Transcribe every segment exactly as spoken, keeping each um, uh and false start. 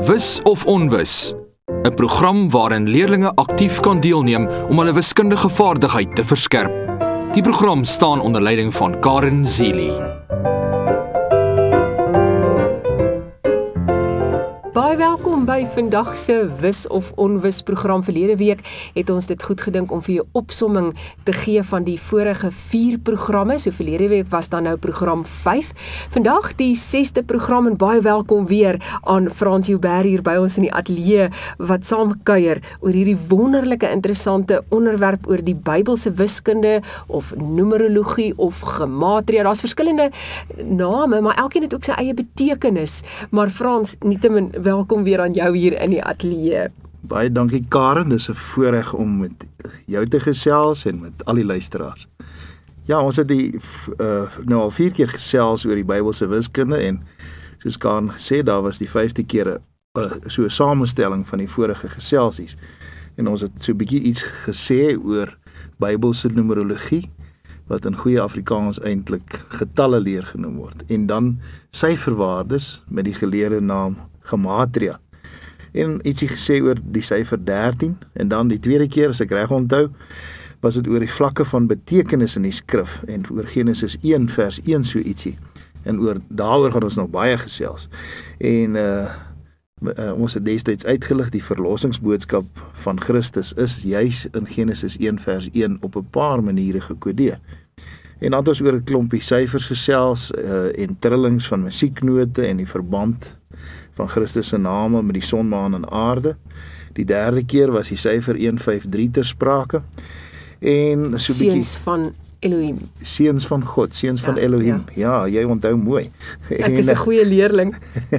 Wis of onwis, 'n program waarin leerders aktief kan deelneem om hulle wiskundige vaardigheid te verskerp. Die program staan onder leiding van Karen Zili. Baie welkom by vandag se Wis of Onwis program. Verlede week het ons dit goed gedink om vir jou opsomming te gee van die vorige vier programme. So verlede week was dan nou program vyf. Vandag die sesde program en baie welkom weer aan Frans Joubert hier by ons in die ateljee wat saam kuier oor hierdie wonderlike interessante onderwerp oor die Bybelse wiskunde of numerologie of gematria. Daar's verskillende name, maar elkeen het ook sy eie betekenis. Maar Frans, nietemin welkom weer aan jou hier in die ateljee. Baie dankie Karen, dis 'n voorreg om met jou te gesels en met al die luisteraars. Ja, ons het die uh, nou al vier keer gesels oor die Bybelse wiskunde en soos Karen gesê, daar was die vyfde keer 'n uh, so 'n samestelling van die vorige geselsies. En ons het so 'n bietjie iets gesê oor Bybelse numerologie wat in goeie Afrikaans eintlik getalle leer genoem word. En dan syferwaardes met die geleerde naam gematria. En ietsie gesê oor die syfer dertien, en dan die tweede keer, as ek reg onthou, was dit oor die vlakke van betekenis in die skrif, en oor Genesis een vers een so ietsie. En oor daaroor gaan ons nog baie gesels. En uh, uh, ons het destyds uitgelig, die verlossingsboodskap van Christus is juis in Genesis een vers een op 'n paar maniere gekodeer. En dan het ons oor 'n klompie syfers gesels uh, en trillings van musieknote en die verband van Christus se name met die son, maan en aarde. Die derde keer was die syfer een vyf drie ter sprake. En so 'n bietjie Seuns van Elohim. Seuns van God, seuns Ja, van Elohim. Ja. ja, jy onthou mooi. Ek is 'n goeie leerling.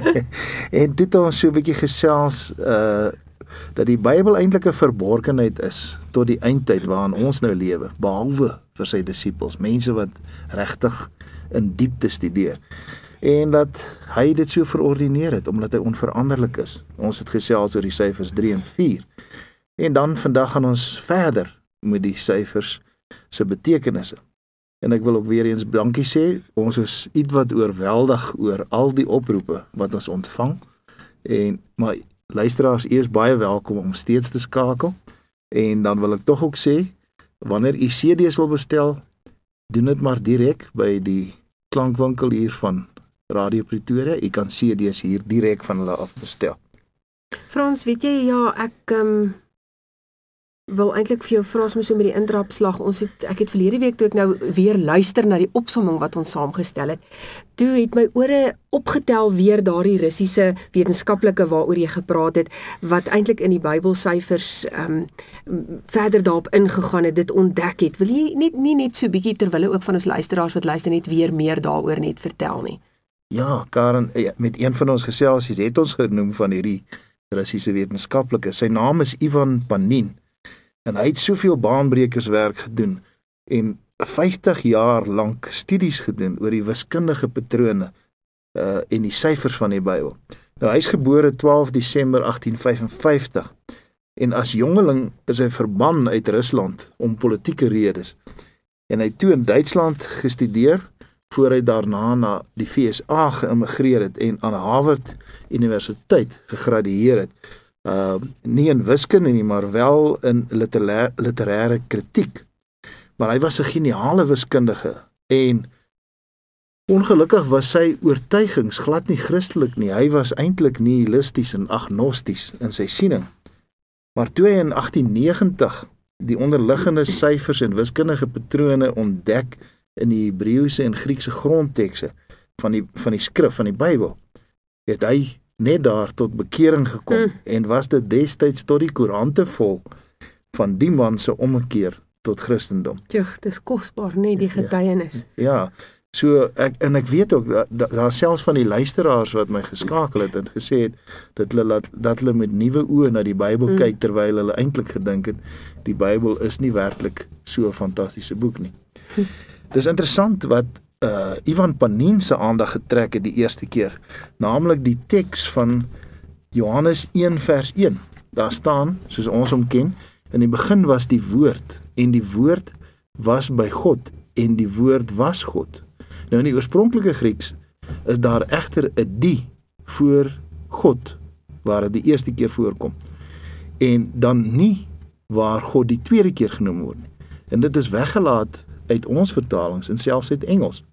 En dit het ons so 'n bietjie gesels uh dat die Bybel eintlik 'n verborgenheid is tot die eindtyd waarin ons nou lewe, behalwe vir sy disippels, mense wat regtig in diepte studeer. En dat hy dit so verordineer het, omdat hy onveranderlik is. Ons het gesels oor die syfers drie en vier. En dan vandag gaan ons verder met die syfers se betekenisse. En ek wil ook weer eens dankie sê, ons is ietwat oorweldig oor al die oproepe wat ons ontvang. En maar luisteraars, eers baie welkom om steeds te skakel. En dan wil ek tog ook sê, wanneer u C D's wil bestel, doen dit maar direk by die klankwinkel hier van Radio Pretoria. U kan C D's hier direk van hulle af bestel. Frans, weet jy, ja, ek um, wil eintlik vir jou vra soms so met die intrapslag. Ons het ek het verlede week toe ek nou weer luister na die opsomming wat ons saamgestel het, toe het my ore opgetel weer daardie Russiese wetenskaplike waaroor jy gepraat het, wat eintlik in die Bybelsyfers um, verder daarop ingegaan het, dit ontdek het. Wil jy net nie net so bietjie terwille ook van ons luisteraars wat luister net weer meer daaroor net vertel nie? Ja, Karen, met een van ons geselsies het ons genoem van hierdie Russiese wetenskaplike. Sy naam is Ivan Panin. En hy het soveel baanbrekerswerk gedoen en vyftig jaar lank studies gedoen oor die wiskundige patrone uh, en die syfers van die Bybel. Nou, hy is gebore twaalf Desember agtien vyf en vyftig en as jongeling is hy verban uit Rusland om politieke redes. En hy het toe in Duitsland gestudeer voor hy daarna na die V S A geïmmigreer het en aan Harvard Universiteit gegradueer het. Uh, nie in wiskunde nie, maar wel in literêre, literêre kritiek. Maar hy was 'n geniale wiskundige en ongelukkig was sy oortuigings glad nie Christelik nie. Hy was eintlik nihilisties en agnosties in sy siening. Maar toe hy in agtien negentig die onderliggende syfers en wiskundige patrone ontdek in die Hebreëse en Griekse grondtekste van die van die skrif van die Bybel, het hy net daar tot bekering gekom mm. en was dit destyds tot die koerante vol van die man se ommekeer tot Christendom. Tjug, dis kosbaar, net die getuienis. Ja, ja, so ek en ek weet ook daar da, da selfs van die luisteraars wat my geskakel het en gesê het dat hulle dat, dat hulle met nuwe oë na die Bybel mm. kyk terwyl hulle eintlik gedink het die Bybel is nie werklik so 'n fantastiese boek nie. Hm. Dis interessant wat Uh, Ivan Panin se aandag getrek het die eerste keer, naamlik die teks van Johannes een vers een. Daar staan, soos ons hom ken, in die begin was die woord, en die woord was by God, en die woord was God. Nou in die oorspronklike Grieks is daar egter 'n die voor God waar dit die eerste keer voorkom. En dan nie waar God die tweede keer genoem word nie. En dit is weggelaat uit ons vertalings en selfs uit Engels.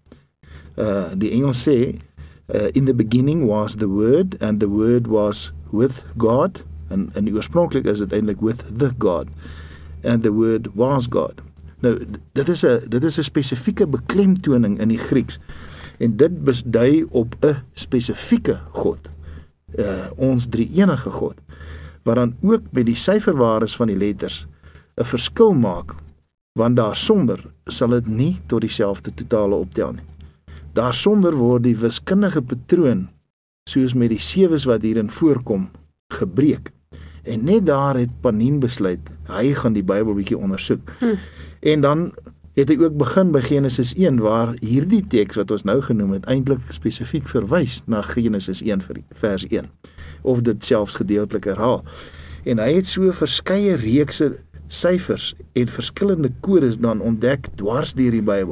Uh, die Engels sê, uh, in the beginning was the word, and the word was with God, en, en oorspronklik is dit eintlik with the God, and the word was God. Nou, dit is 'n dit is 'n spesifieke beklemtoning in die Grieks, en dit besdui op 'n spesifieke God, uh, ons drie-enige God, wat dan ook met die syferwaardes van die letters 'n verskil maak, want daarsonder sal dit nie tot dieselfde totale optel nie. Daarsonder word die wiskundige patroon, soos met die sewes wat hierin voorkom, gebreek. En net daar het Panien besluit, hy gaan die Bybel bietjie ondersoek. Hm. En dan het hy ook begin by Genesis een, waar hierdie teks wat ons nou genoem het, eintlik spesifiek verwys na Genesis een vers een, of dit selfs gedeeltelik herhaal. En hy het so verskeie reekse syfers en verskillende kodes dan ontdek dwars deur die Bybel.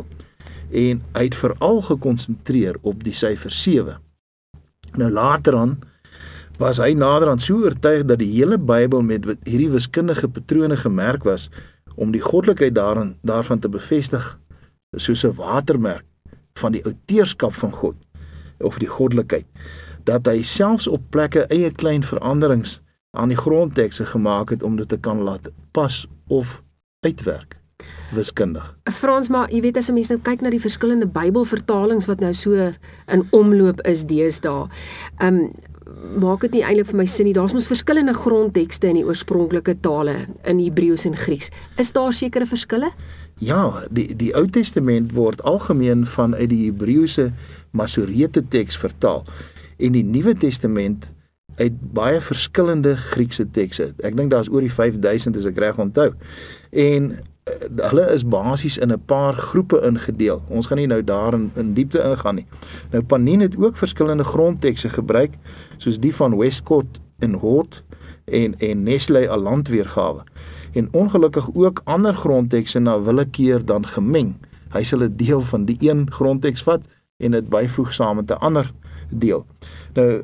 En hy het veral gekonsentreer op die syfer sewe. Nou later aan was hy naderhand so oortuig dat die hele Bybel met hierdie wiskundige patrone gemerk was, om die goddelikheid daarin, daarvan te bevestig, soos 'n watermerk van die outeurskap van God, of die goddelikheid, dat hy selfs op plekke eie klein veranderings aan die grondtekste gemaak het, om dit te kan laat pas of uitwerk, wiskundig. Frans, maar jy weet, as 'n mens nou kyk na die verskillende Bybelvertalings wat nou so in omloop is deesdae, um, maak dit nie eintlik vir my sin nie. Daar's mos verskillende grondtekste in die oorspronklike tale, in Hebreëus en Grieks. Is daar sekere verskille? Ja, die, die Ou Testament word algemeen vanuit die Hebreëse Masorete teks vertaal, en die Nuwe Testament uit baie verskillende Griekse tekste. Ek dink daar's oor die vyf duisend, as ek reg onthou. En uh, hulle is basies in 'n paar groepe ingedeel. Ons gaan nie nou daar in, in diepte ingaan nie. Nou Panien het ook verskillende grondtekste gebruik, soos die van Westcott en Hort en en Nestle Aland weergawe. En ongelukkig ook ander grondtekste na willekeur dan gemeng. Hy sal 'n deel van die een grondteks vat en dit byvoeg saam met 'n ander deel. Nou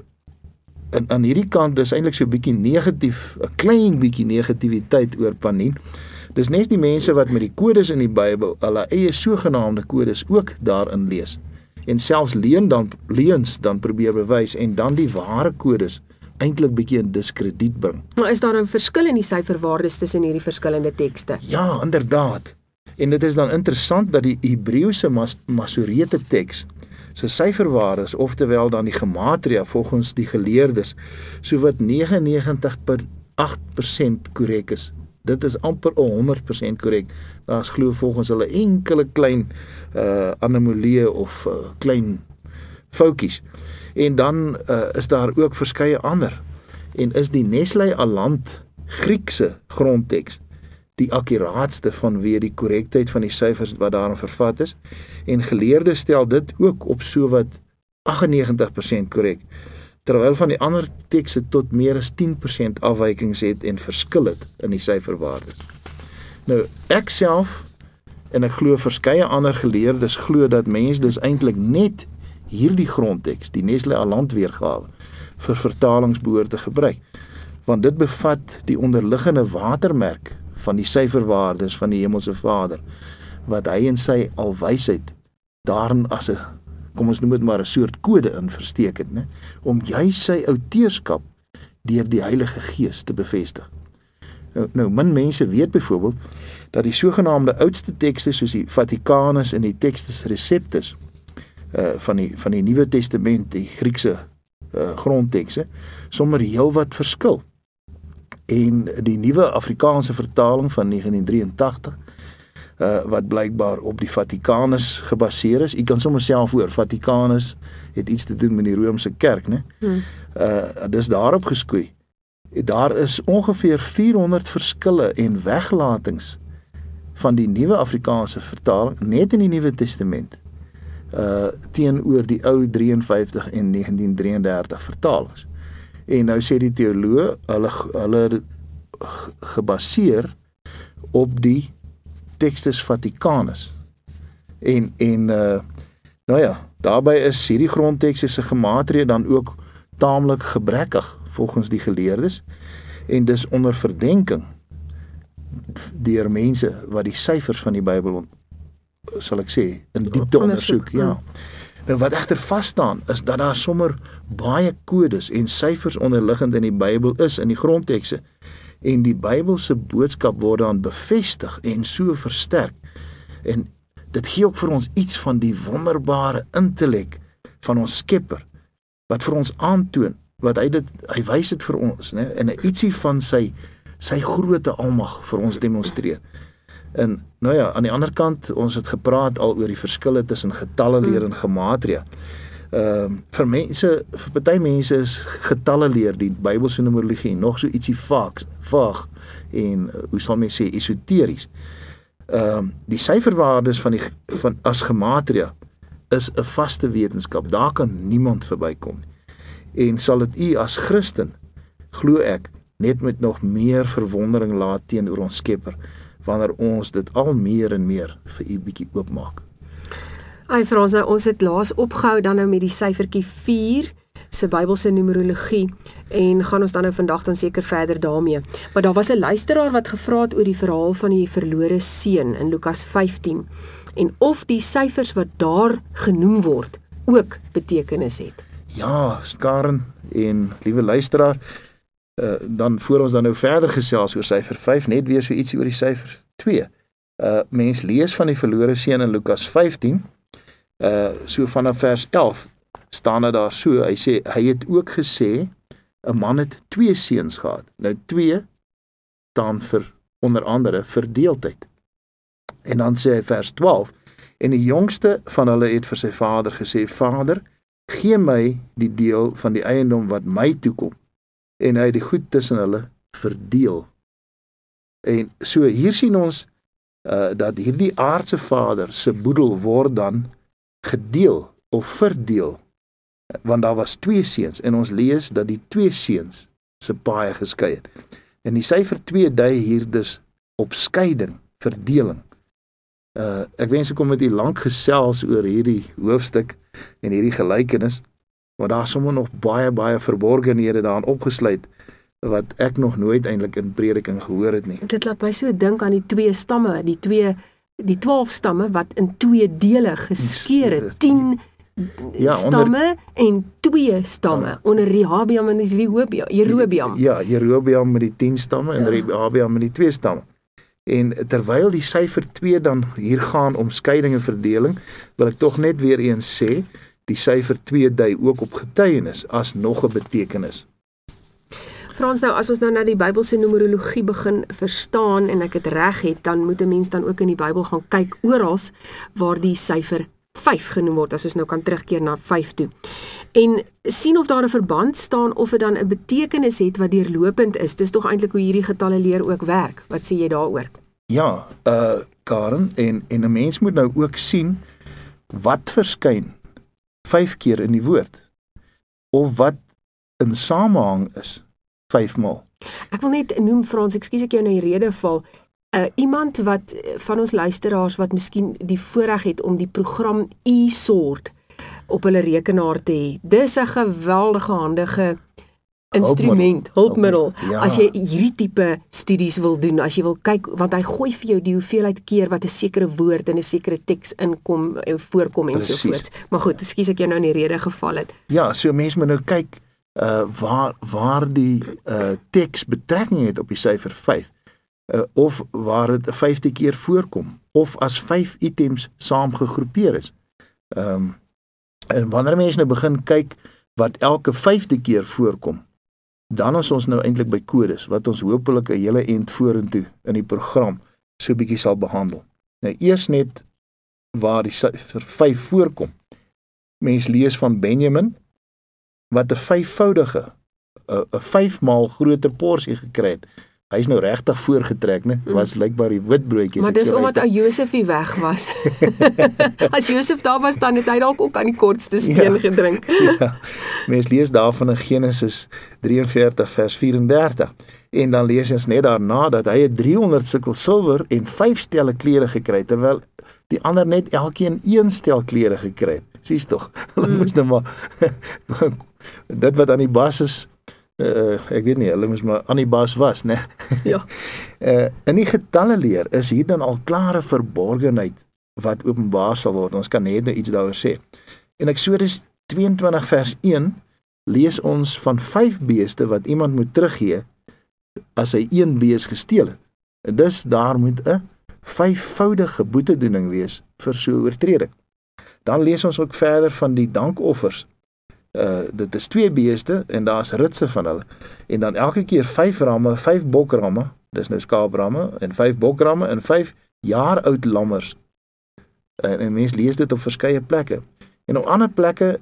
En aan hierdie kant is eintlik so 'n bietjie negatief, 'n klein bietjie negativiteit oor Panien. Dis net die mense wat met die kodes in die Bybel, hulle eie sogenaamde kodes ook daarin lees. En selfs leuen dan leuns dan probeer bewys en dan die ware kodes eintlik bietjie in diskrediet bring. Maar is daar 'n verskil in die syferwaardes tussen hierdie verskillende tekste? Ja, inderdaad. En dit is dan interessant dat die Hebreëse Mas Masorete teks se syferwaardes, oftewel dan die gematria volgens die geleerdes, sowat negenennegentig komma agt persent korrek is. Dit is amper honderd persent korrek. Daar's glo volgens hulle enkele klein uh, anomalieë of uh, klein foutjies. En dan uh, is daar ook verskeie ander. En is die Nestle Aland Griekse grondteks die akkuraatste vanweë die korrektheid van die syfers wat daarin vervat is, en geleerdes stel dit ook op sowat aggennegentig persent korrek, terwyl van die ander tekste tot meer as tien persent afwykings het en verskil het in die syferwaardes. Nou, ek self, en ek glo verskeie ander geleerdes glo dat mens dus eintlik net hierdie grondteks, die Nestle Aland weergawe, vir vertalings behoort te gebruik, want dit bevat die onderliggende watermerk van die syferwaardes van die Hemelse Vader, wat hy in sy alwysheid daarin as 'n, kom ons noem dit maar 'n soort kode in versteek het, né, om juis sy outeurskap deur die Heilige Gees te bevestig. Nou, nou min mense weet byvoorbeeld dat die sogenaamde oudste tekste soos die Vatikanus en die Textus Receptus uh, van die van die Nuwe Testament, die Griekse uh, grondtekste, sommer heelwat verskil. En die nuwe Afrikaanse vertaling van negentien drieëntagtig, uh, wat blykbaar op die Vatikanus gebaseer is. U kan sommer self hoor, Vatikanus het iets te doen met die Romeinse kerk, né? Hmm. Uh, dis daarop geskoei. Daar is ongeveer vierhonderd verskille en weglatings van die nuwe Afrikaanse vertaling net in die Nuwe Testament uh, teenoor die ou drieënvyftig en negentien drieëndertig vertalings. En nou sê die teoloë, hulle hulle gebaseer op die Textus Vaticanus. En en uh, nou ja, daarbey is hierdie grondtekste se gematria dan ook taamlik gebrekkig volgens die geleerdes, en dis onder verdenking deur mense wat die syfers van die Bybel, sal ek sê, in diepte ondersoek, ja. Nou wat egter vas staan, is dat daar sommer baie kodes en syfers onderliggend in die Bybel is, in die grondtekste, en die Bybelse boodskap word dan bevestig en so versterk, en dit gee ook vir ons iets van die wonderbare intellek van ons Skepper, wat vir ons aantoon, wat hy dit, hy wys dit vir ons, né, en ietsie van sy, sy groote almag vir ons demonstreer. En nou ja, aan die ander kant, ons het gepraat al oor die verskille tussen getalleleer en gematria. Ehm uh, vir mense, vir party mense is getalleleer, die Bybelse numerologie, nog so ietsie vaag, vaag en hoe sal mens sê, esoteries. Ehm uh, die syferwaardes van die van as gematria is 'n vaste wetenskap. Daar kan niemand verbykom. En sal dit u as Christen, glo ek, net met nog meer verwondering laat teenoor ons Skepper, wanneer ons dit al meer en meer vir u bietjie oopmaak. Ai Frans, nou, ons het laas opgehou dan nou met die syfertjie vier, se Bybelse numerologie, en gaan ons dan nou vandag dan seker verder daarmee. Maar daar was 'n luisteraar wat gevra het oor die verhaal van die verlore seun in Lukas vyftien, en of die syfers wat daar genoem word, ook betekenis het. Ja, Karen en liewe luisteraar, uh, dan voor ons dan nou verder gesels oor syfer vyf, net weer so ietsie oor die syfer twee. Uh, mens lees van die verlore seun in Lukas vyftien, uh, so vanaf vers elf, staan dit daar so, hy sê, hy het ook gesê, 'n man het twee seuns gehad. Nou twee staan vir, onder andere, verdeeldheid. En dan sê hy vers twaalf, en die jongste van hulle het vir sy vader gesê, Vader, gee my die deel van die eiendom wat my toekom. En hy het die goed tussen hulle verdeel. En so hier sien ons, uh, dat hierdie aardse vader se boedel word dan gedeel, of verdeel, want daar was twee seuns, en ons lees dat die twee seuns se paaie geskei het. En die syfer twee dui hier dus op skeiding, verdeling. Uh, ek wens ek kom met u lank gesels oor hierdie hoofstuk en hierdie gelykenis, maar daar is sommer nog baie, baie verborgenhede daarin opgesluit, wat ek nog nooit eintlik in prediking gehoor het nie. Dit laat my so dink aan die twee stamme, die twee, die twaalf stamme, wat in twee dele geskeur het, tien ja, stamme onder, en twee stamme, ja, onder Rehabeam en Jerobeam. Jerobeam. Ja, Jerobeam met die tien stamme en ja. Rehabeam met die twee stamme. En terwyl die syfer twee dan hier gaan om skeiding en verdeling, wil ek tog net weer eens sê, die syfer twee dui ook op getuienis as nog 'n betekenis. Frans, nou as ons nou na die Bybelse numerologie begin verstaan en ek het reg het, dan moet 'n mens dan ook in die Bybel gaan kyk oral waar die syfer vyf genoem word, as ons nou kan terugkeer na vyf toe. En sien of daar 'n verband staan of dit dan 'n betekenis het wat deurlopend is. Dis tog eintlik hoe hierdie getalle leer ook werk. Wat sê jy daaroor? Ja, uh Karen, en en 'n mens moet nou ook sien wat verskyn vyf keer in die woord, of wat in samehang is vyf maal. Ek wil net noem, Frans, ekskuus ek jou nou die rede val, uh, iemand wat van ons luisteraars wat miskien die voorreg het om die program e-sort op hulle rekenaar te hê. Dis 'n geweldige handige instrument, hulpmiddel, ja. As jy hierdie tipe studies wil doen, as jy wil kyk, want hy gooi vir jou die hoeveelheid keer wat 'n sekere woord in 'n sekere teks inkom en voorkom en so voort. Maar goed, ekskuus ek jou nou in die rede geval het. Ja, so mense moet nou kyk uh, waar waar die uh, teks betrekking het op die syfer vyf, uh, of waar dit 'n vyfde keer voorkom, of as vyf items saamgegroepeer is. Ehm um, En wanneer mense nou begin kyk wat elke vyfde keer voorkom, dan is ons nou eintlik by kodes, wat ons hopelik 'n hele end vorentoe in die program so bietjie sal behandel. Nou eers net waar die syfer vyf voorkom. Mens lees van Benjamin, wat 'n vyfvoudige, 'n vyf maal groter porsie gekry het. Hy is nou regtig voorgetrek, né? Was lykbaar die wit broodjies. Maar dis omdat ou Josef hier weg was. As Josef daar was, dan het hy dalk ook aan die kortste speen ja, gedrink. Ja. Mens lees daarvan in Genesis drieënveertig vers vyf-en-dertig. En dan lees ons net daarna dat hy het driehonderd sikkel silwer en vyf stelle klere gekry, terwyl die ander net elkeen een stel klere gekry het. Sies tog. Hulle mm. moes nou maar dit wat aan die basis uh, ek weet nie, hulle moes maar aan die bas was, né? Ja. uh, in die getalle leer is hier dan al klare verborgenheid wat openbaar sal word. Ons kan net iets daaroor sê. In Eksodus tweeëntwintig vers een lees ons van vyf beeste wat iemand moet teruggee as hy een bees gesteel het. En dus daar moet 'n vyfvoudige boetedoening wees vir so 'n oortreding. Dan lees ons ook verder van die dankoffers. Uh, dit is twee beeste en daar's ritse van hulle. En dan elke keer vyf ramme, vyf bokramme, dis nou skaapramme, en vyf bokramme en vyf jaar oud lammers. En, en mens lees dit op verskeie plekke. En op ander plekke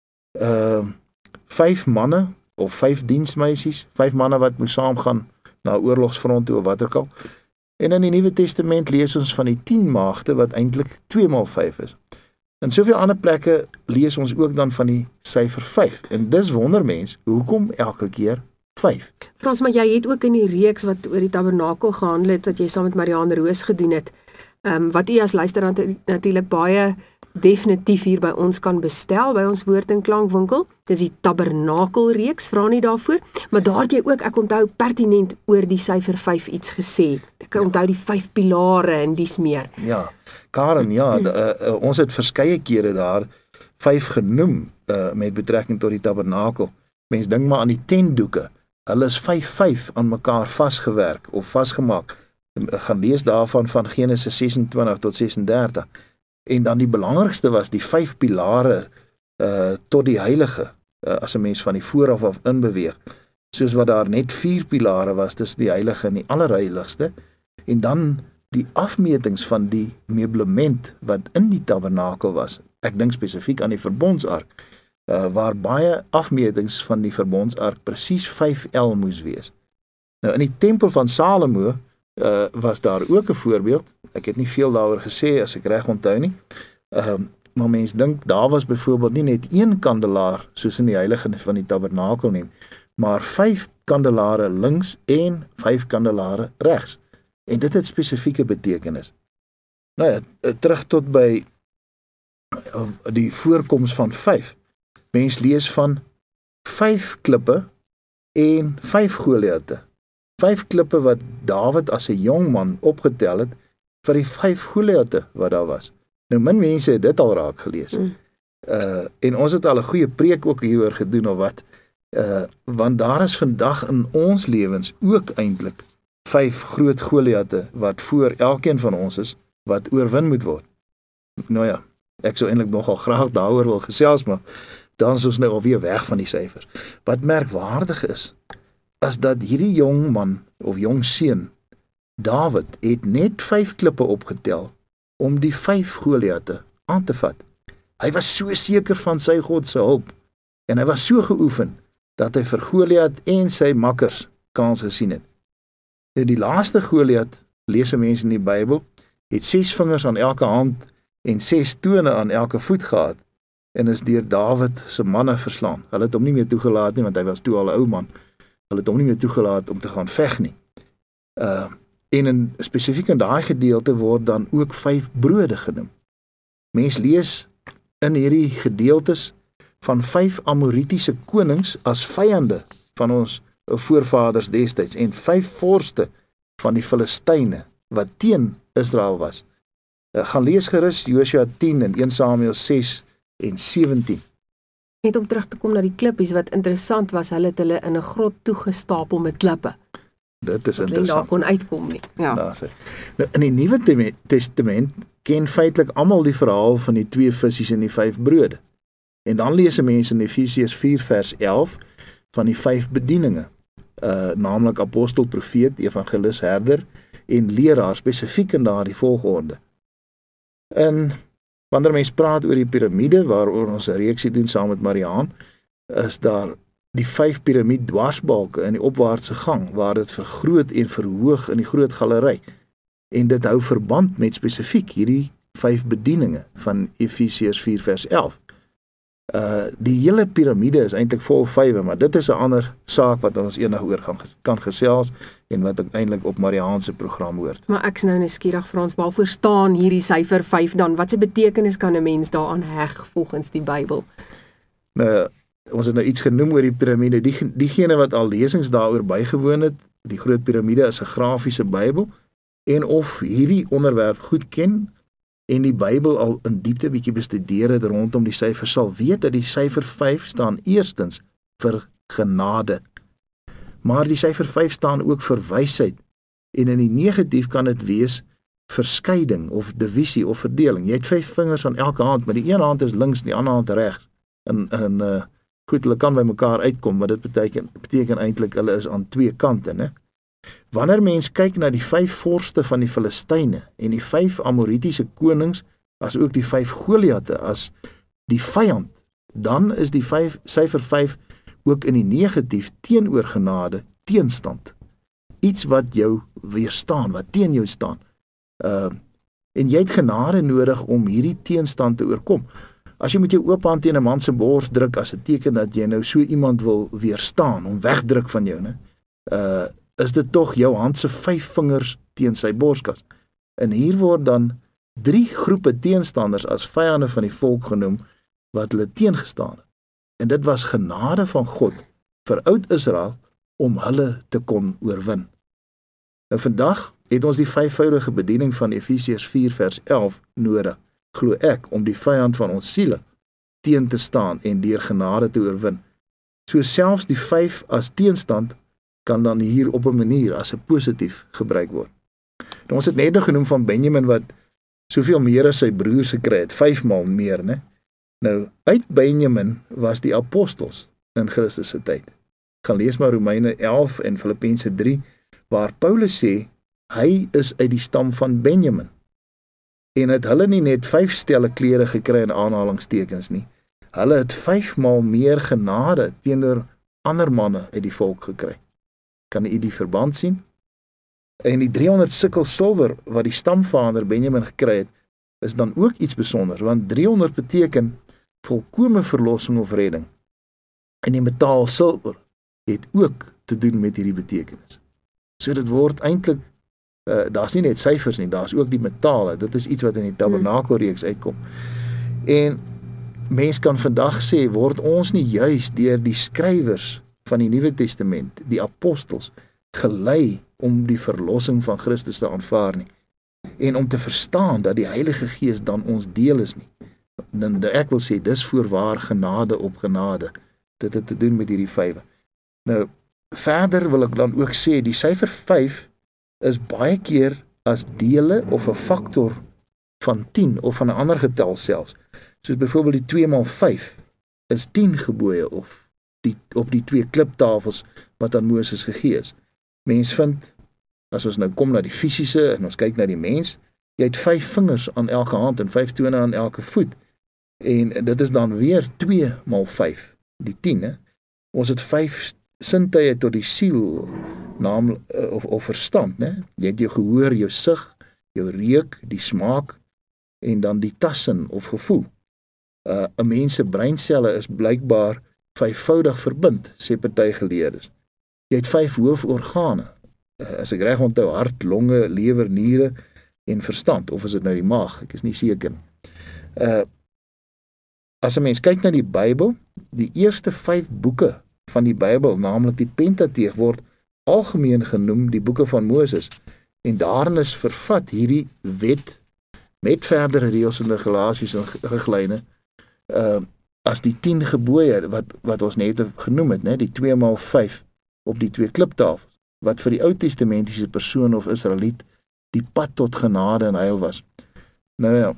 uh, vyf manne of vyf diensmeisies, vyf manne wat moes saamgaan na oorlogsfront toe of wat ook al. En in die Nuwe Testament lees ons van die tien maagde wat eintlik twee maal vyf is. In soveel ander plekke lees ons ook dan van die syfer vyf. En dis wonder mens, hoekom elke keer vyf? Frans, maar jy het ook in die reeks wat oor die tabernakel gehandel het, wat jy saam met Marianne Roos gedoen het, um, wat u as luisteraar natuurlik baie definitief hier by ons kan bestel, by ons Woord en Klankwinkel. Dis die tabernakelreeks, vra nie daarvoor, maar daar het jy ook, ek onthou, pertinent oor die syfer vyf iets gesê. Ek onthou die vyf pilare en dies meer. Ja, Karen, ja, hmm. uh, uh, ons het verskeie kere daar vyf genoem uh, met betrekking tot die tabernakel. Mens dink maar aan die tentdoeke. Hulle is vyf vyf aan mekaar vasgewerk of vasgemaak. Gaan lees daarvan van Genesis sesentwintig tot sesendertig. En dan die belangrikste was die vyf pilare uh, tot die heilige, uh, as 'n mens van die vooraf af inbeweeg. Soos wat daar net vier pilare was tussen die heilige en die allerheiligste. En dan die afmetings van die meublement wat in die tabernakel was. Ek dink spesifiek aan die verbondsark, uh, waar baie afmetings van die verbondsark presies vyf el moes wees. Nou in die tempel van Salomo uh, was daar ook 'n voorbeeld. Ek het nie veel daaroor gesê as ek reg onthou nie. Ehm uh, maar mense dink daar was byvoorbeeld nie net een kandelaar soos in die heilige van die tabernakel nie, maar vyf kandelare links en vyf kandelare regs. En dit het spesifieke betekenis. Nou ja, terug tot by die voorkoms van vyf. Mens lees van vyf klippe en vyf Goliate. Vyf klippe wat Dawid as 'n jong man opgetel het vir die vyf Goliate wat daar was. Nou min mense het dit al raak gelees. Mm. Uh, en ons het al 'n goeie preek ook hieroor gedoen of wat. Uh, want daar is vandag in ons lewens ook eintlik vyf groot Goliate wat voor elkeen van ons is, wat oorwin moet word. Nou ja, ek sou eintlik nogal graag daaroor wil gesels, maar dan is ons nou alweer weg van die syfers. Wat merkwaardig is, is dat hierdie jong man of jong seun, Dawid, het net vyf klippe opgetel om die vyf Goliate aan te vat. Hy was so seker van sy God se hulp en hy was so geoefen dat hy vir Goliat en sy makkers kans gesien het. Nou die laaste Goliat, lees 'n mens in die Bybel, het ses vingers aan elke hand en ses tone aan elke voet gehad en is deur Dawid se manne verslaan. Hulle het hom nie meer toegelaat nie want hy was toe al 'n ou man. Hulle het hom nie meer toegelaat om te gaan veg nie. Uh en in spesifiek in daai gedeelte word dan ook vyf brode genoem. Mens lees in hierdie gedeeltes van vyf Amoritiese konings as vyande van ons voorvaders destyds en vyf vorste van die Filistyne wat teen Israel was. Uh, gaan lees gerus Josua tien en een Samuel ses en sewentien. Net om terug te kom na die klippies, wat interessant was, hulle het hulle in 'n grot toegestapel met klippe. Dit is dat interessant. Daar kon uitkom nie. Ja. Daar sê. Nou, in die Nuwe Testament ken feitelik almal die verhaal van die twee visse en die vyf brode. En dan lees 'n mens in Efesiërs vier vers elf van die vyf bedieninge, uh, naamlik apostel, profeet, evangelis, herder en leraar, spesifiek in daardie volgorde. En wanneer mens praat oor die piramide, waaroor ons 'n reeksie doen saam met Marianne, is daar die vyf piramide dwarsbalke in die opwaartse gang, waar dit vergroot en verhoog in die groot galery. En dit hou verband met spesifiek hierdie vyf bedieninge van Efesiërs vier vers elf. Uh, die hele piramide is eintlik vol vywe, maar dit is 'n ander saak wat ons eendag oor gaan kan gesels en wat eintlik op Marianne se program hoort. Maar ek's nou nuuskierig, Frans, waarvoor staan hierdie syfer vyf dan? Wat se betekenis kan 'n mens daaraan heg volgens die Bybel? Nou, ons het nou iets genoem oor die piramide, die, diegene wat al lesings daaroor bygewoon het, die groot piramide is 'n grafiese Bybel, en of hierdie onderwerp goed ken, en die Bybel al in diepte bietjie bestudeer het rondom die syfer, sal weet dat die syfer vyf staan eerstens vir genade. Maar die syfer vyf staan ook vir wysheid, en in die negatief kan dit wees verskeiding of divisie of verdeling. Jy het vyf vingers aan elke hand, maar die een hand is links en die ander hand regs. En, en uh, goed, hulle kan by mekaar uitkom, maar dit beteken, beteken eintlik hulle is aan twee kante, né? Wanneer mens kyk na die vyf vorste van die Filistyne en die vyf Amoritiese konings, as ook die vyf Goliate as die vyand, dan is die vyf, syfer vyf ook in die negatief teenoor genade, teenstand. Iets wat jou weerstaan, wat teen jou staan. Uh, en jy het genade nodig om hierdie teenstand te oorkom. As jy met jou oop hand teen 'n man se bors druk as 'n teken dat jy nou so iemand wil weerstaan, om wegdruk van jou, né? Uh, is dit tog jou hand se vyf vingers teen sy borskas. En hier word dan drie groepe teenstanders as vyande van die volk genoem, wat hulle teengestaan het. En dit was genade van God vir oud Israel om hulle te kon oorwin. Nou vandag het ons die vyfvoudige bediening van Efesiërs vier vers elf nodig, glo ek, om die vyand van ons siele teen te staan en deur genade te oorwin. So selfs die vyf as teenstand kan dan hier op 'n manier as 'n positief gebruik word. Nou, ons het net nog genoem van Benjamin wat soveel meer as sy broers gekry het, vyfmaal meer, né? Nou, uit Benjamin was die apostels in Christus se tyd. Gaan lees maar Romeine elf en Filippense drie, waar Paulus sê, hy is uit die stam van Benjamin. En het hulle nie net vyf stelle klere gekry in aanhalingstekens nie. Hulle het vyfmaal meer genade teenoor ander manne uit die volk gekry. Kan u die verband sien? En die driehonderd sikkel silwer wat die stamvader Benjamin gekry het, is dan ook iets besonders, want driehonderd beteken volkome verlossing of redding. En die metaal silwer het ook te doen met hierdie betekenis. So dit word eintlik, uh, daar's nie net syfers nie, daar's ook die metale, dit is iets wat in die tabernakelreeks uitkom. En mens kan vandag sê, word ons nie juis deur die skrywers van die Nuwe Testament, die apostels, gelei om die verlossing van Christus te aanvaar nie, en om te verstaan dat die Heilige Gees dan ons deel is nie. Dan ek wil sê, dis voorwaar genade op genade, dit het te doen met hierdie vywe. Nou, verder wil ek dan ook sê, die syfer vyf is baie keer as dele of 'n faktor van tien of van 'n ander getal selfs, soos byvoorbeeld die twee maal vyf is tien gebooie of die, op die twee kliptafels wat aan Moses gegee is. Mens vind, as ons nou kom na die fisiese en ons kyk na die mens, jy het vyf vingers aan elke hand en vyf tone aan elke voet. En dit is dan weer twee maal vyf, die tien. He. Ons het vyf sintuie tot die siel, naam, of, of verstand. He. Jy het jou gehoor, jou sig, jou reuk, die smaak, en dan die tassin of gevoel. 'n uh, mens se breinselle is blykbaar vyfvoudig verbind, sê party geleerdes. Jy het vyf hooforgane, uh, as ek reg onthou, hart, longe, lewer, niere en verstand, of is dit nou die maag, ek is nie seker. Uh, as 'n mens kyk na die Bybel, die eerste vyf boeke van die Bybel, naamlik die Pentateeg, word algemeen genoem die boeke van Moses, en daarin is vervat hierdie wet, met verdere reëls en regulasies en riglyne, uh, as die tien gebooie, wat, wat ons net genoem het, ne, die twee maal vyf op die twee kliptafels, wat vir die Ou Testamentiese persoon of Israeliet die pad tot genade en heil was. Nou ja,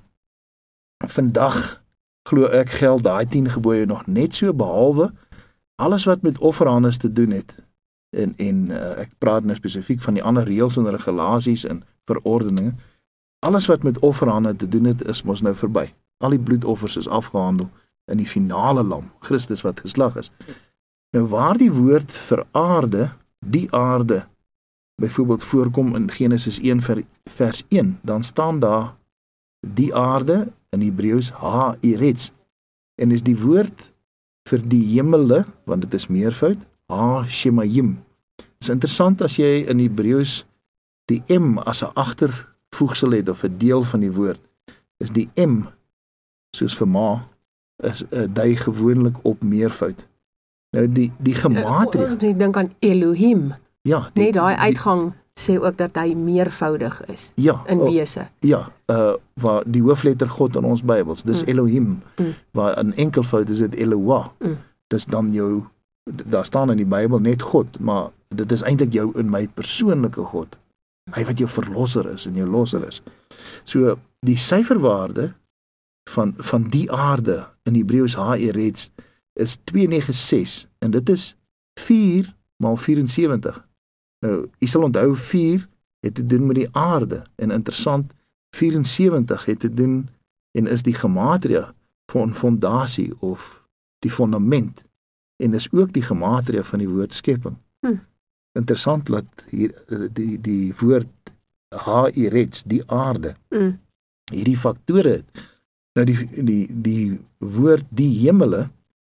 vandag glo ek geld daai tien gebooie nog net so, behalwe alles wat met offerhandes te doen het, en, en uh, ek praat nou spesifiek van die ander reëls en regulasies en verordeninge, alles wat met offerhande te doen het, is mos nou verby. Al die bloedoffers is afgehandel in die finale lam, Christus wat geslag is. Nou waar die woord vir aarde, die aarde, byvoorbeeld voorkom in Genesis een vers een, dan staan daar die aarde in Hebreëus ha-eretz, en is die woord vir die hemele, want dit is meervoud, ha-shemayim. Het is interessant as jy in Hebreëus die m as 'n agtervoegsel het, of 'n deel van die woord, is die m, soos vir ma, is uh, dui gewoonlik op meervoud. Nou die die gematria. Ek dink aan Elohim. Ja, die, Net daai uitgang sê ook dat hy meervoudig is ja, in oh, wese. Ja, uh waar die hoofletter God in ons Bybels, dis mm. Elohim. Mm. Waar in enkelvoud is dit Eloah. Mm. Dis dan jou daar staan in die Bybel net God, maar dit is eintlik jou en my persoonlike God. Hy wat jou verlosser is en jou losser is. So die syferwaarde van van die aarde in Hebreëus H E R E T S is twee nege ses en dit is vier maal vyf-en-sewentig. Nou, jy sal onthou vier het te doen met die aarde en interessant vyf-en-sewentig het te doen en is die gematria van fondasie of die fondament en is ook die gematria van die woord skepping. Hm. Interessant dat hier die die woord H E R E T S die aarde hm. hierdie faktore het. Nou die die die woord die hemele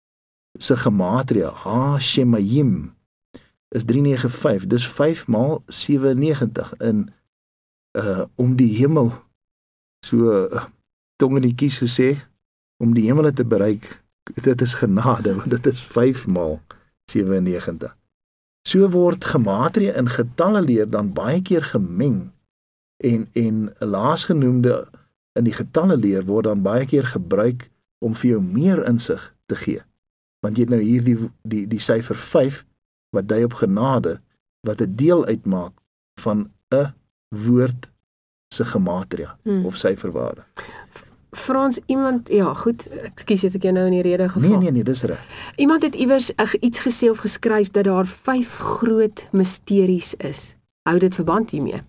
se gematria Ha-Shemayim is drie nege vyf, dis vyf maal sewe-en-negentig in uh om die hemel so uh, tong in die kies gesê om die hemele te bereik, dit is genade want dit is vyf maal sewe-en-negentig. So word gematria in getalle leer dan baie keer gemeng en en laasgenoemde in die getalle leer word dan baie keer gebruik om vir jou meer insig te gee. Want jy het nou hier die die die syfer vyf wat dui op genade wat 'n deel uitmaak van 'n woord se gematria hmm. of syferwaarde. Frans, iemand, ja goed, ekskuus het ek jou nou in die rede geval. Nee nee nee, dis reg. Iemand het iewers iets gesê of geskryf dat daar vyf groot misteries is. Hou dit verband hiermee?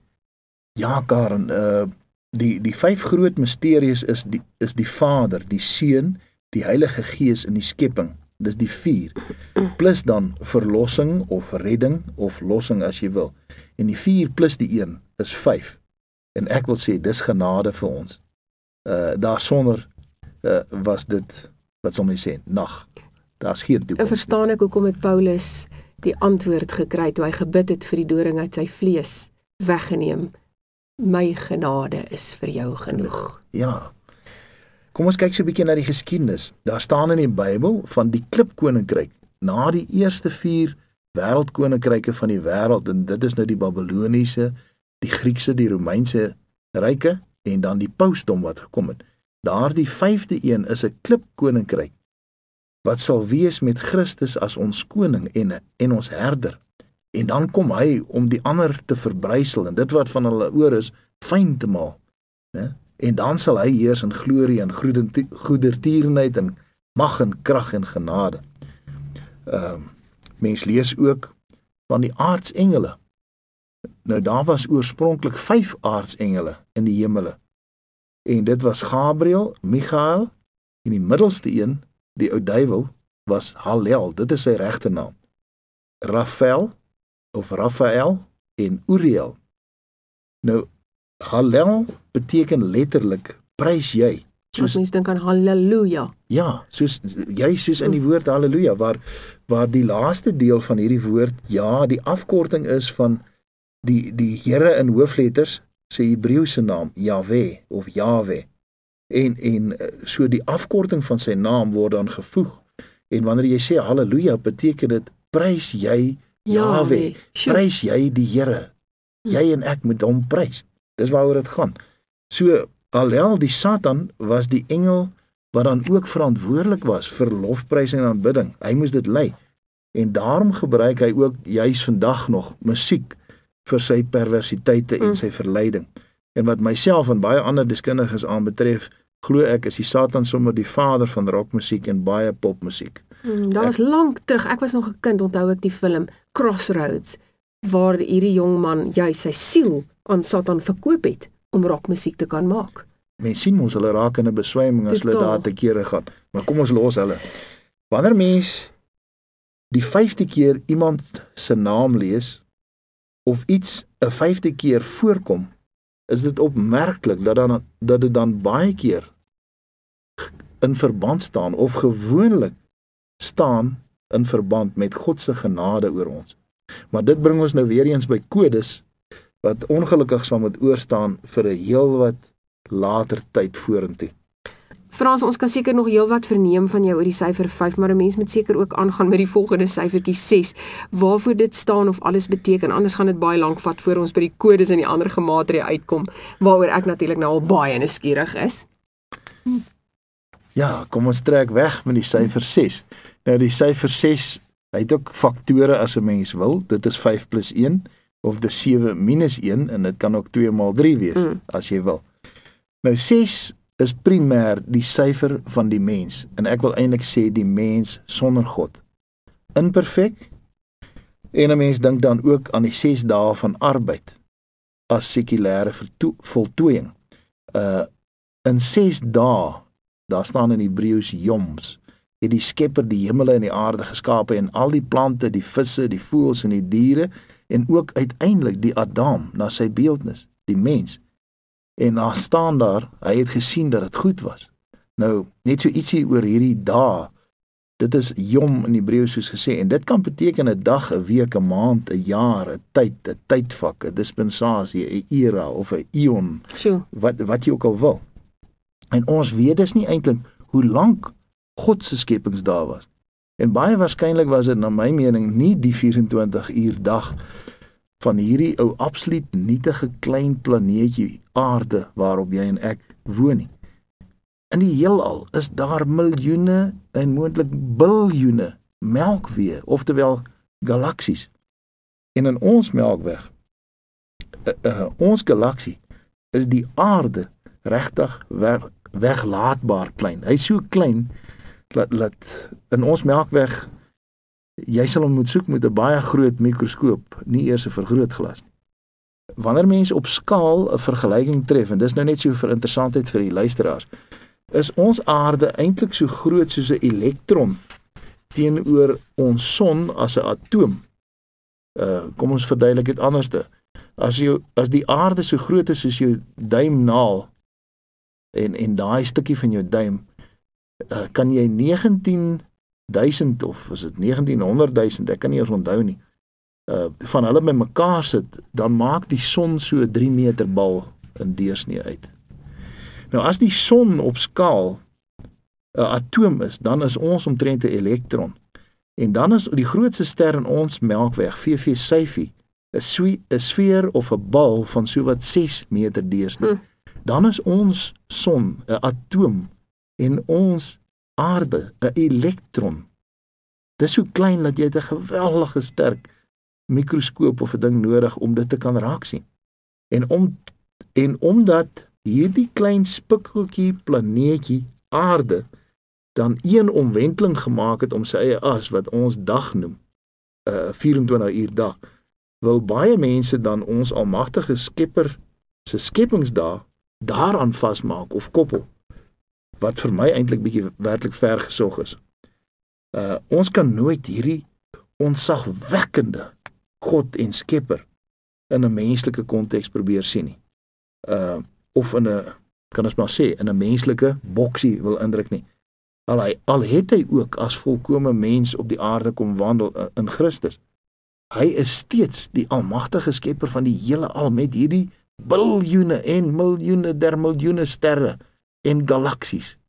Ja, Karen, uh die die vyf groot misteries is die is die Vader, die Seun, die Heilige Gees in die skepping. Dis die vier. Plus dan verlossing of redding of lossing as jy wil. En die vier plus die een is vyf. En ek wil sê dis genade vir ons. Uh daar sonder uh, was dit wat sal my sê nag. Daar's geen toekoms. En verstaan ek hoekom het Paulus die antwoord gekry toe hy gebid het vir die doring uit sy vlees weggeneem. My genade is vir jou genoeg. Ja. Kom ons kyk so 'n bietjie na die geskiedenis. Daar staan in die Bybel van die klipkoninkryk na die eerste vier wêreldkoninkryke van die wêreld en dit is nou die Babiloniese, die Griekse, die Romeinse ryke en dan die pausdom wat gekom het. Daardie vyfde een is 'n klipkoninkryk wat sal wees met Christus as ons koning en en ons herder. En dan kom hy om die ander te verbrysel en dit wat van hulle oor is fyn te maal, né? En dan sal hy heers in glorie en goedertierenheid en mag en krag en genade. Ehm uh, mens lees ook van die aartsengele. Nou daar was oorspronklik vyf aartsengele in die hemele. En dit was Gabriël, Michael en die middelste een, die ou duiwel, was Hallel. Dit is sy regte naam. Raphael of Raphael en Uriel. Nou Hallel beteken letterlik prys jy. Soos mens dink aan haleluja. Ja, soos jy soos in die woord haleluja waar waar die laaste deel van hierdie woord ja, die afkorting is van die die Here in hoofletters se Hebreëse naam Jahwe of Jahwe. En en so die afkorting van sy naam word dan gevoeg. En wanneer jy sê haleluja, beteken dit prys jy Jahwe. Prys jy die Here. Jy en ek moet hom prys. Dis waaroor dit gaan. So Hallel, die Satan, was die engel wat dan ook verantwoordelik was vir lofprysing en aanbidding. Hy moes dit lei. En daarom gebruik hy ook juis vandag nog musiek vir sy perversiteite en sy verleiding. En wat myself en baie ander deskundiges aanbetref, glo ek is die Satan sommer die vader van rockmusiek en baie popmusiek. Hmm, daar was lank terug, ek was nog 'n kind, onthou ek die film Crossroads, waar hierdie jong man juis sy siel aan Satan verkoop het om rockmusiek te kan maak. Mens sien ons hulle raak in 'n beswyming as hulle daar te kere gaan. Maar kom ons los hulle. Wanneer mens die vyfde keer iemand se naam lees of iets 'n vyfde keer voorkom, is dit opmerklik dat dan dat dit dan baie keer in verband staan of gewoonlik staan in verband met God se genade oor ons. Maar dit bring ons nou weer eens by kodes wat ongelukkig sal moet oorstaan vir 'n heel wat later tyd vorentoe. Frans, ons kan seker nog heel wat verneem van jou oor die syfer vyf, maar 'n mens moet seker ook aangaan met die volgende syfertjie ses, waarvoor dit staan of alles beteken, anders gaan dit baie lank vat voor ons by die kodes en die ander gemaatreë uitkom, waaroor ek natuurlik nou al baie nuuskierig is. Ja, kom ons trek weg met die syfer ses. Nou die syfer ses, hy het ook faktore as 'n mens wil, dit is vyf plus een, of dis sewe minus een, en dit kan ook twee maal drie wees, mm. as jy wil. Nou ses is primêr die syfer van die mens, en ek wil eintlik sê die mens sonder God. Imperfek, en 'n mens dink dan ook aan die ses dae van arbeid, as sekulêre voltooiing. Uh, in ses dae, daar staan in Hebreëus joms, het die Skepper die hemele en die aarde geskape, en al die plante, die visse, die voëls en die diere, en ook uiteindelik die Adam, na sy beeldnis, die mens. En daar staan daar, hy het gesien dat dit goed was. Nou, net so ietsie oor hierdie dae, dit is jom in Hebreëus soos gesê, en dit kan beteken 'n dag, 'n week, 'n maand, 'n jaar, 'n tyd, 'n tydvak, 'n dispensasie, 'n era of 'n eon, sure. wat, wat jy ook al wil. En ons weet dus nie eintlik hoe lank God se skepingsdae was. En baie waarskynlik was dit na my mening nie die vyf-en-twintig uur dag van hierdie ou absoluut nietige klein planeetjie aarde waarop jy en ek woon nie. In die heelal is daar miljoene en moontlik biljoene melkweë, oftewel galaksies. En in ons Melkweg, uh, uh, ons galaksie, is die aarde regtig weg, weglaatbaar klein. Hy is so klein dat, dat in ons Melkweg jy sal hom moet soek met 'n baie groot mikroskoop, nie eers 'n vergrootglas nie. Wanneer mense op skaal 'n vergelyking tref, en dis nou net so vir interessantheid vir die luisteraars, is ons aarde eintlik so groot soos 'n elektron teenoor ons son as 'n atoom. Uh, kom ons verduidelik dit anderste. As jy as die aarde so groot is soos jou duimnaal en en daai stukkie van jou duim, uh, kan jy negentien duisend of is dit negentienhonderd duisend, ek kan nie eens onthou nie, uh, van hulle by mekaar sit, dan maak die son so 'n drie meter bal in deursnee uit. Nou as die son op skaal 'n atoom is, dan is ons omtrent 'n elektron. En dan is die grootste ster in ons Melkweg, V V Cephei, 'n sfeer of 'n bal van sowat ses meter deursnee. Hmm. Dan is ons son 'n atoom en ons aarde 'n elektron. Dis so klein dat jy 'n geweldige sterk mikroskoop of 'n ding nodig om dit te kan raak sien. En om en omdat hierdie klein spikkeltjie planeetjie aarde dan een omwenteling gemaak het om sy eie as wat ons dag noem, 'n uh, vyf-en-twintig uur dag, wil baie mense dan ons almagtige Skepper se skepingsdae daaraan vasmaak of koppel, wat vir my eintlik bietjie werklik ver gesog is. Uh, ons kan nooit hierdie onsagwekkende God en Skepper in 'n menslike konteks probeer sien nie. Uh, of in 'n, kan ons maar sê, in 'n menslike boksie wil indruk nie. Al, hy, al het hy ook as volkome mens op die aarde kom wandel uh, in Christus. Hy is steeds die almagtige Skepper van die hele al met hierdie biljoene en miljoene der miljoene sterre en galaksies.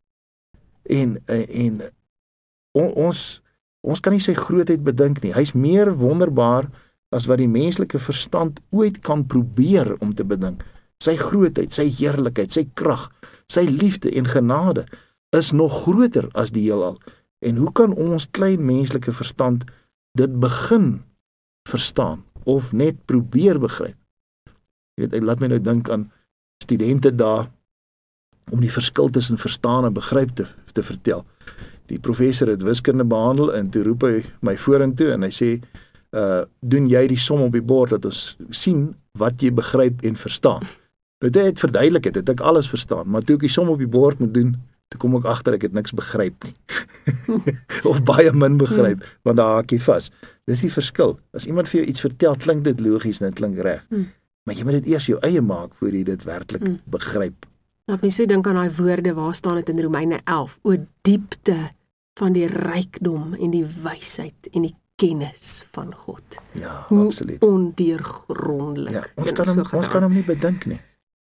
En en on, ons ons kan nie sy grootheid bedink nie. Hy's meer wonderbaar as wat die menslike verstand ooit kan probeer om te bedink. Sy grootheid, sy heerlikheid, sy krag, sy liefde en genade is nog groter as die heelal. En hoe kan ons klein menslike verstand dit begin verstaan of net probeer begryp? Jy weet, laat my nou dink aan studente daar om die verskil tussen verstaan en begryp te, te vertel. Die professor het wiskunde behandel en toe roep hy my vorentoe en hy sê, uh, doen jy die som op die bord dat ons sien wat jy begryp en verstaan. Nou toe het verduidelik het, het ek alles verstaan, maar toe ek die som op die bord moet doen, toe kom ek agter ek het niks begryp nie. Of baie min begryp, want daar haak jy vas. Dis die verskil. As iemand vir jou iets vertel, klink dit logies en dit klink reg. Hmm. Maar jy moet dit eers jou eie maak voor jy dit werklik hmm. begryp. Laat my so dink aan daai woorde, waar staan dit in Romeine elf, o diepte van die rykdom en die wysheid en die kennis van God. Ja, hoe absoluut. Ondeurgrondelik. Ja, ons kan hom, ons kan hom nie bedink nie.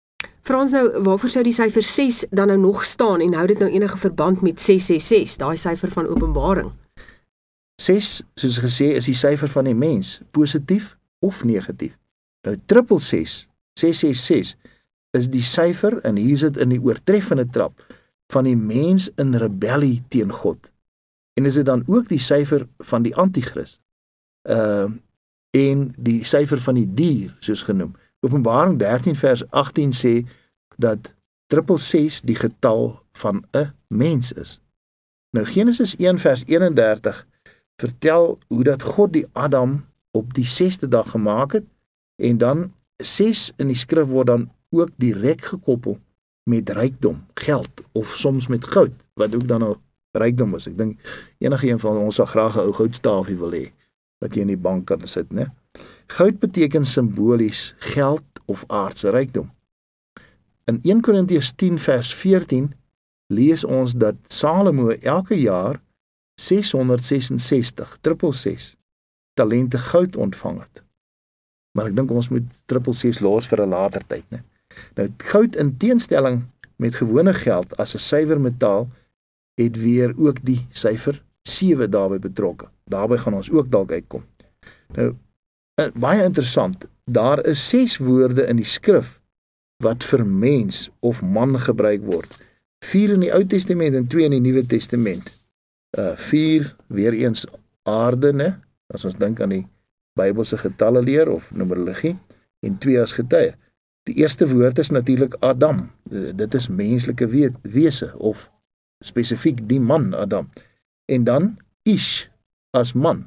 Frans, nou, waarvoor sou die syfer ses dan nou nog staan en hou dit nou enige verband met ses ses ses, daai syfer van Openbaring? ses, soos gesê, is die syfer van die mens, positief of negatief. Nou triple ses, ses ses ses, is die syfer, en hier sit in die oortreffende trap, van die mens in rebellie teen God. En is dit dan ook die syfer van die antichrist, uh, en die syfer van die dier, soos genoem. Openbaring dertien vers agttien sê, dat triple ses die getal van 'n mens is. Nou Genesis een vers eenendertig vertel hoe dat God die Adam op die sesde dag gemaak het, en dan ses in die skrif word dan ook direk gekoppel met rykdom, geld, of soms met goud, wat ook dan nou rykdom is. Ek dink enige een van ons sal graag 'n ou goudstaafie wil hê, wat jy in die bank kan sit, né? Goud beteken simbolies geld of aardse rykdom. In een Korintiërs tien vers veertien lees ons dat Salomo elke jaar ses honderd sesensestig, triple ses, talente goud ontvang het. Maar ek dink ons moet triple ses los vir 'n later tyd, né? Nou goud in teenstelling met gewone geld as 'n suiwer metaal het weer ook die syfer sewe daarbey betrokke. Daarby gaan ons ook dalk uitkom. Nou baie interessant, daar is ses woorde in die skrif wat vir mens of man gebruik word. Vier in die Ou Testament en twee in die Nuwe Testament. Uh, vier, weer eens aarde, ne? As ons dink aan die Bybelse getalle leer of numerologie, en twee as getuie. Die eerste woord is natuurlik Adam. Uh, dit is menslike we wese, of spesifiek die man Adam. En dan Ish as man.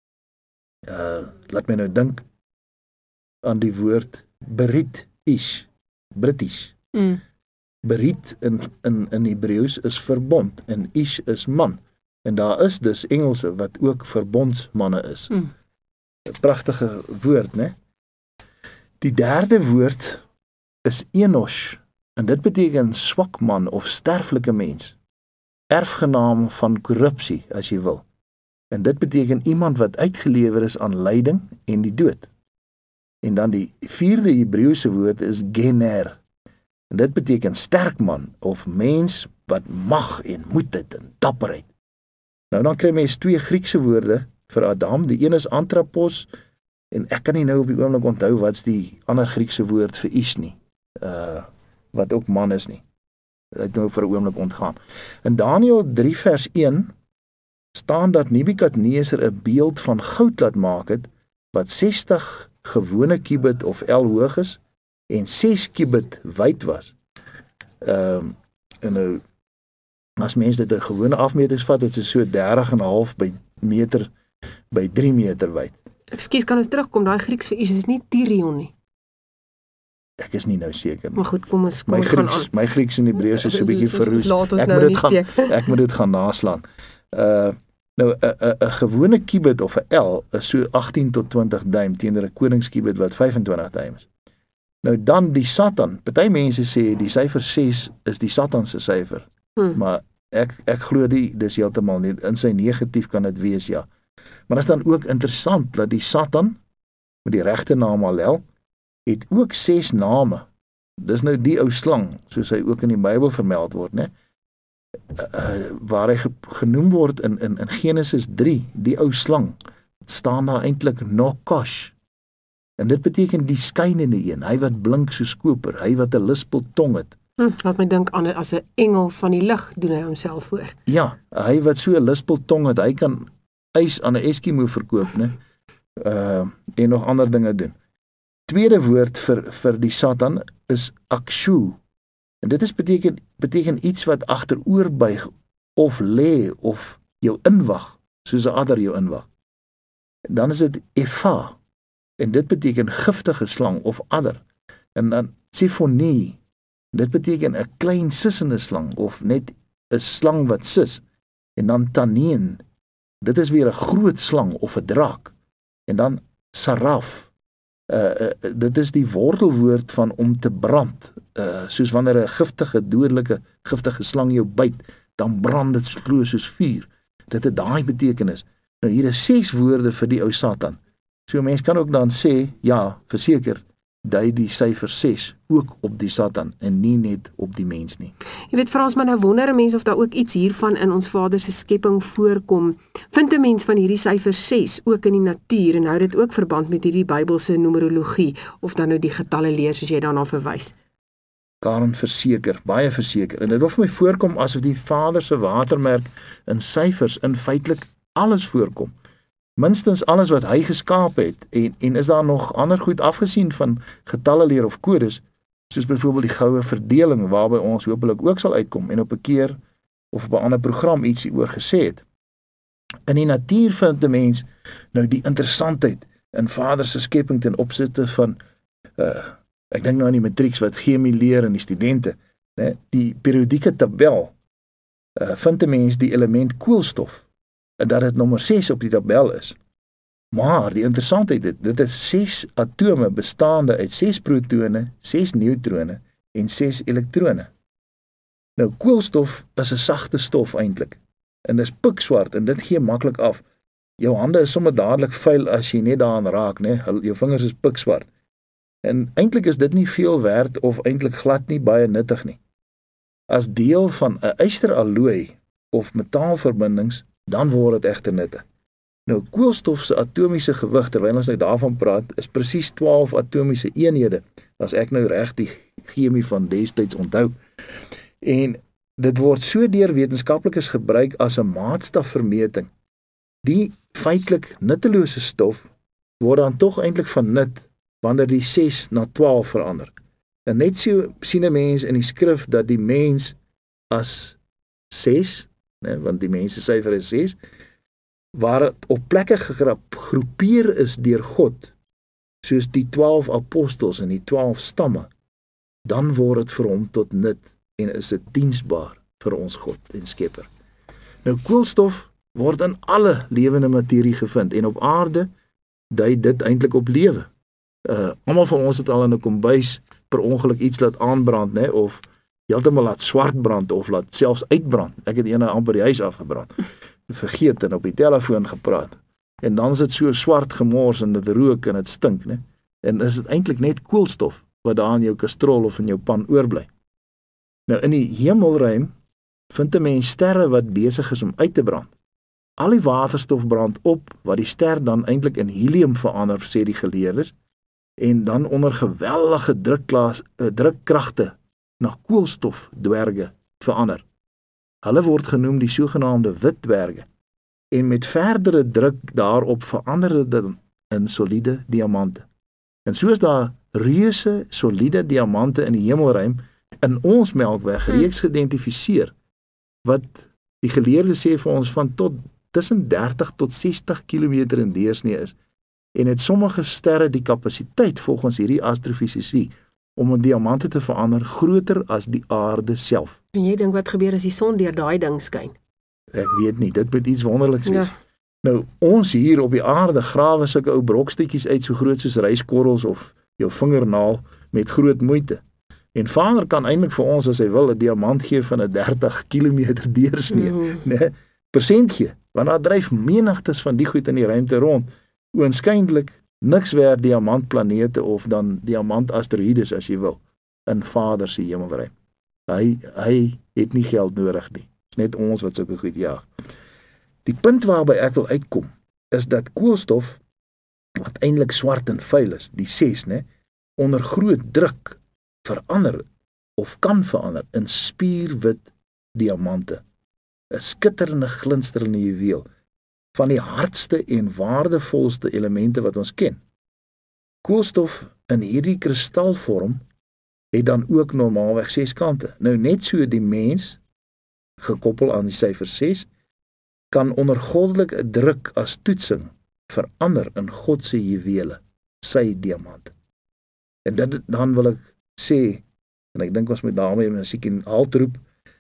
Uh, laat my nou dink aan die woord Berit Ish, British. Mm. Berit in in in Hebreëus is verbond en Ish is man. En daar is dus Engelse wat ook verbondsmanne is. Mm. 'n Pragtige woord, né? Die derde woord is Enosh, en dit beteken swak man of sterflike mens. Erfgenaam van korrupsie, as jy wil. En dit beteken iemand wat uitgelewer is aan lyding en die dood. En dan die vierde Hebreëse woord is Gener. En dit beteken sterk man of mens wat mag en moed het en dapperheid. Nou dan kry mens twee Griekse woorde vir Adam. Die een is anthropos, en ek kan nie nou op die oomblik onthou wat's die ander Griekse woord vir Ish nie. Uh, wat ook man is nie. Dit het nou vir 'n oomblik ontgaan. In Daniël drie vers een staan dat Nebukadneser 'n beeld van goud laat maak het, wat sestig gewone kubit of el hoog is, en ses kubit wyd was. Ehm um, en nou as mens dit 'n gewone afmetings vat, dit is so dertig en 'n half by meter by drie meter wyd. Ekskuus, kan ons terugkom, daai Grieks vir Ish is nie Tyrion nie. Ek is nie nou seker nie. Maar goed, kom ons kom my ons gaan Grieks, aan. my Grieks en Hebreëus is so 'n bietjie verroes. Laat ons Ek nou moet nie dit gaan steek. ek moet dit gaan naslaan. Uh nou 'n 'n 'n gewone kubit of 'n el is so agttien tot twintig duim teenoor 'n koningskubit wat vyf en twintig duim is. Nou dan die Satan. Party mense sê die syfer ses is die Satan se syfer. Hmm. Maar ek ek glo die dis heeltemal nie, in sy negatief kan dit wees, ja. Maar is dan ook interessant dat die Satan met die regte naam Hallel het ook ses name. Dis nou die ou slang, soos hy ook in die Bybel vermeld word, né? Uh, waar hy ge genoem word in in in Genesis drie, die ou slang. Dit staan daar eintlik Nokosh. En dit beteken die skynende een, hy wat blink soos koper, hy wat 'n lispel tong het. Hm, laat my dink aan as 'n engel van die lig doen hy homself voor. Ja, hy wat so 'n lispel tong het, hy kan ys aan 'n Eskimo verkoop, né? Uh en nog ander dinge doen. Tweede woord vir vir die Satan is Akshu. En dit is beteken beteken iets wat agteroor buig of lê of jou inwag, soos 'n adder jou inwag. En dan is dit Efa. En dit beteken giftige slang of adder. En dan Sifonie. Dit beteken 'n klein sissende slang of net 'n slang wat sis. En dan Taneen. Dit is weer 'n groot slang of 'n draak. En dan Saraf. Uh, uh, dit is die wortelwoord van om te brand. Uh, soos wanneer 'n giftige, dodelike, giftige slang jou byt, dan brand dit so soos vuur. Dit het daai betekenis. Nou hier is ses woorde vir die ou Satan. So mens kan ook dan sê, ja, verseker, dui die syfer ses ook op die Satan en nie net op die mens nie. Jy weet Frans, maar nou wonder 'n mens of daar ook iets hiervan in ons Vader se skepping voorkom. Vind 'n mens van hierdie syfer ses ook in die natuur en hou dit ook verband met hierdie Bybelse numerologie of dan nou die getalle leer soos jy daarna verwys? Karen, verseker, baie verseker. En dit wil vir my voorkom asof die Vader se watermerk in syfers in feitelik alles voorkom. Minstens alles wat hy geskaap het en en is daar nog ander goed afgesien van getalle leer of kodes, soos byvoorbeeld die goue verdeling waarby ons hopelik ook sal uitkom en op 'n keer of op 'n ander program ietsie oor gesê het. In die natuur vind 'n mens nou die interessantheid in Vader se skepping ten opsigte van uh, ek dink nou aan die matrieks wat chemie leer en die studente, né, die periodieke tabel, uh, vind 'n mens die element koolstof en dat dit nommer ses op die tabel is. Maar die interessantheid dit, dit is ses atome bestaande uit ses protone, ses neutrone en ses elektrone. Nou koolstof is 'n sagte stof eintlik en dis pikswart en dit gee maklik af. Jou hande is sommer dadelik vuil as jy net daaraan raak, né? Jou vingers is pikswart. En eintlik is dit nie veel werd of eintlik glad nie baie nuttig nie. As deel van 'n ysteralloy of metaalverbindings, dan word dit egter nuttig. Nou koolstof se atomiese gewig, terwyl ons nou daarvan praat, is presies twaalf atomiese eenhede, as ek nou reg die chemie van destyds onthou. En dit word so deur wetenskaplikes gebruik as 'n maatstafvermeting. Die feitelik nuttelose stof word dan tog eintlik van nut wanneer die ses na twaalf verander. En net so sien 'n mens in die skrif dat die mens as ses, né, want die mens se syfer is ses, waar dit op plekke gegroepeer is deur God, soos die twaalf apostels en die twaalf stamme, dan word dit vir hom tot nut en is dit diensbaar vir ons God en Skepper. Nou koolstof word in alle lewende materie gevind en op aarde dui dit eintlik op lewe. Uh, almal van ons het al in 'n kombuis per ongeluk iets laat aanbrand, né, of heeltemal laat swart brand of laat selfs uitbrand. Ek het ene amper die huis afgebrand. Vergeet en op die telefoon gepraat. En dan is dit so swart gemors en dit rook en dit stink, né? En is dit eintlik net koolstof wat daar in jou kastrol of in jou pan oorbly. Nou in die hemelruim vind 'n mens sterre wat besig is om uit te brand. Al die waterstof brand op wat die ster dan eintlik in helium verander, sê die geleerdes, en dan onder geweldige drukklaas, uh, drukkragte na koolstofdwerge verander. Hulle word genoem die sogenaamde wit dwerge. En met verdere druk daarop verander dit in soliede diamante. En soos daar reuse soliede diamante in die hemelruim in ons Melkweg reeks geïdentifiseer, wat die geleerdes sê vir ons van tot tussen dertig tot sestig kilometer in deursnee is, en het sommige sterre die kapasiteit volgens hierdie astrofisici om 'n diamante te verander groter as die aarde self. En jy dink wat gebeur as die son deur daai ding skyn? Ek weet nie, dit moet iets wonderliks wees. Ja. Nou, ons hier op die aarde grawe sulke ou brokstukkies uit so groot soos ryskorrels of jou vingernaal met groot moeite. En Vader kan eintlik vir ons as hy wil 'n diamant gee van 'n dertig kilometer deursnee, mm. né? Persent gee, want daar dryf menigtes van die goed in die ruimte rond. Oënskynlik niks werd diamantplanete of dan diamantasteroïdes as jy wil in Vader se hemelruim. Hy hy het nie geld nodig nie. Dit is net ons wat sulke goed jaag. Die punt waarby ek wil uitkom is dat koolstof wat eintlik swart en vuil is, die ses, né, onder groot druk verander of kan verander in spierwit diamante. 'n Skitterende glinsterende juweel van die hardste en waardevolste elemente wat ons ken. Koolstof in hierdie kristalvorm het dan ook normaalweg ses kante. Nou net so die mens, gekoppel aan die syfer ses, kan onder goddelike druk as toetsing verander in God se juwele, sy diamant. En dit dan wil ek sê, en ek dink ons moet daarmee musiek en haltroep,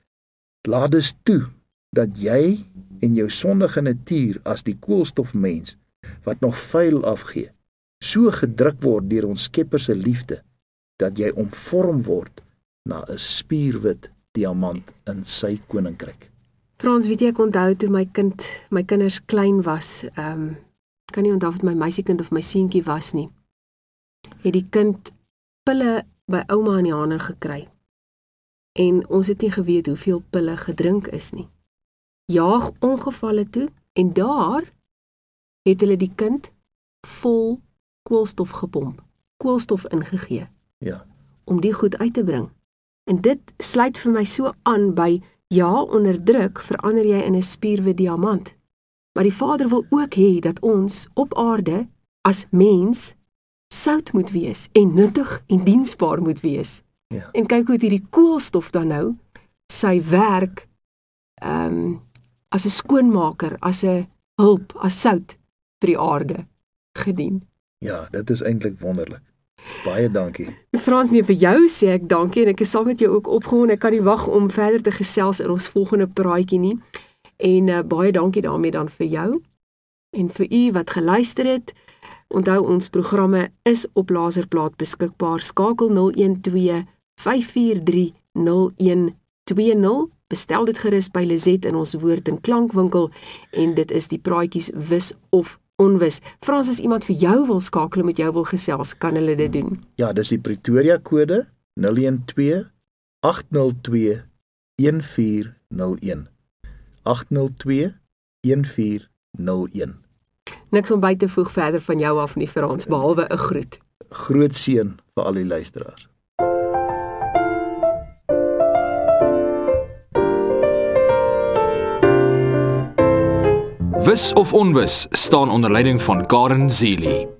laat dus toe dat jy en jou sondige natuur as die koolstofmens wat nog vuil afgee, so gedruk word deur ons Skepper se liefde dat jy omvorm word na 'n spierwit diamant in sy koninkryk. Frans, weet jy, ek onthou toe my kind, my kinders klein was, ehm um, kan nie onthou of dit my meisiekind of my seentjie was nie. Het die kind pille by ouma in die hande gekry. En ons het nie geweet hoeveel pille gedrink is nie. Jaag ongevalle toe en daar het hulle die kind vol koolstof gepomp, koolstof ingegee, Ja. om die goed uit te bring. En dit sluit vir my so aan by, ja, onder druk verander jy in 'n spierwit diamant. Maar die Vader wil ook hê dat ons op aarde as mens sout moet wees en nuttig en diensbaar moet wees. Ja. En kyk hoe het hierdie koolstof dan nou sy werk um, as 'n skoonmaker, as 'n hulp, as sout vir die aarde gedien. Ja, dit is eintlik wonderlik. Baie dankie. Frans, nee, vir jou sê ek dankie en ek is saam met jou ook opgewonde. Ek kan nie wag om verder te gesels in ons volgende praatjie nie. En uh, baie dankie daarmee dan vir jou en vir u wat geluister het. Onthou, ons programme is op Laserplaat beskikbaar. Skakel nul een twee vyf vier drie nul een twee nul. Bestel dit gerus by Lizet in ons woord en klankwinkel en dit is die praatjies Wis of Onwis. Frans, as iemand vir jou wil skakel en met jou wil gesels, kan hulle dit doen. Ja, dis die Pretoria kode nul een twee agt nul twee een vier nul een. agt nul twee een vier nul een. Niks om by te voeg verder van jou af nie, Frans, behalwe 'n groet. Groot seën vir al die luisteraars. Wis of Onwis staan onder leiding van Karen Zili.